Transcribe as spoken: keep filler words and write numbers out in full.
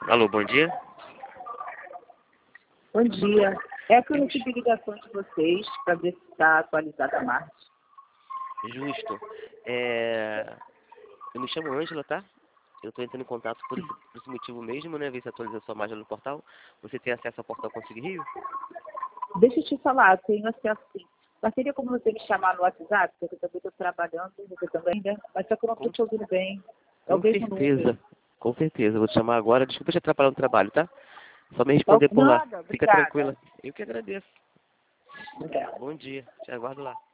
Alô, bom dia. Bom dia. É que eu recebi ligação de vocês para ver se está atualizada a Marte. Justo. É... Eu me chamo Ângela, tá? Eu estou entrando em contato por esse, por esse motivo mesmo, né? Ver se atualiza sua margem no portal. Você tem acesso ao portal Consigo Rio? Deixa eu te falar, eu tenho acesso sim. Mas teria como você me chamar no WhatsApp? Porque eu também estou trabalhando, você também, né? Mas só que eu não estou te ouvindo bem. É o Com mesmo certeza. número. Com certeza. Eu vou te chamar agora. Desculpa te atrapalhar no trabalho, tá? Só me Então, responder por lá. nada, Fica obrigada. tranquila. Eu que agradeço. Obrigada. Bom dia. Te aguardo lá.